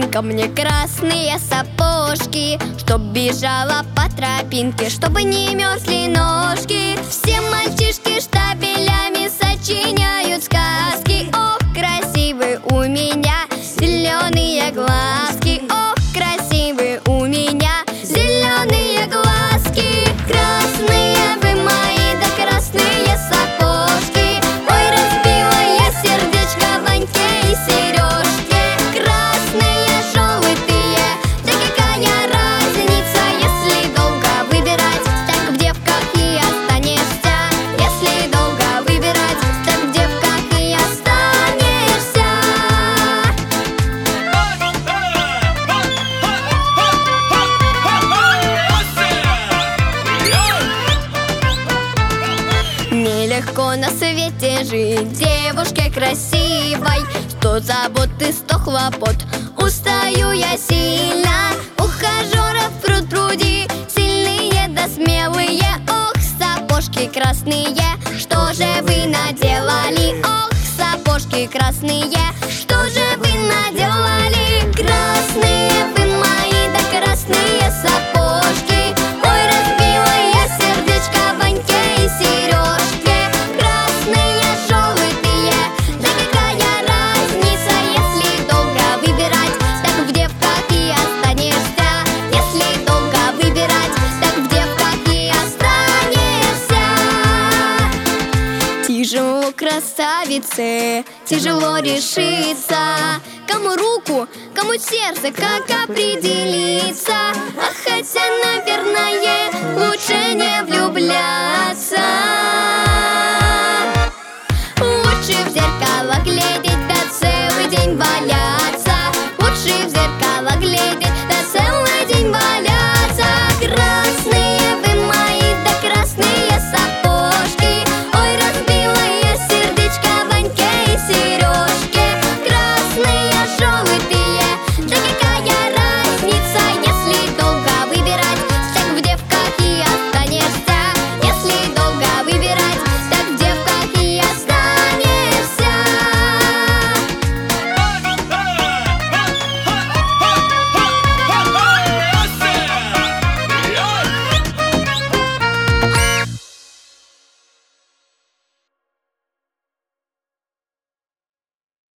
ко мне красные сапожки, чтоб бежала по тропинке, чтобы не мерзли ножки. Все мальчишки штабелями сочиняют сказки. Ох, красивые у меня зеленые глазки. Ох, красивые у меня зеленые глазки. Красные вы мои, да красные сапожки. Ой, разбила я сердечко Ваньке и Сережке. Красные, желтые, да какая разница, если долго выбирать, так в девках и останешься. Если долго выбирать, так в девках и останешься. Нелегко на свете жить девушке красивой. 100 забот и 100 хлопот, устаю я сильно. Ухажеров пруд-пруди, сильные да смелые. Ох, сапожки красные, что же вы наделали? Ох, сапожки красные, что же вы наделали? Красные вы мои, да красные сапожки. Ой, разбила я сердечко Ваньке и Сережке. Красные, желтые, да какая разница, если долго выбирать, так в девках и останешься. Если долго выбирать, так в девках и останешься. Тяжело, красавице, тяжело решиться. Кому руку, кому сердце, как определиться?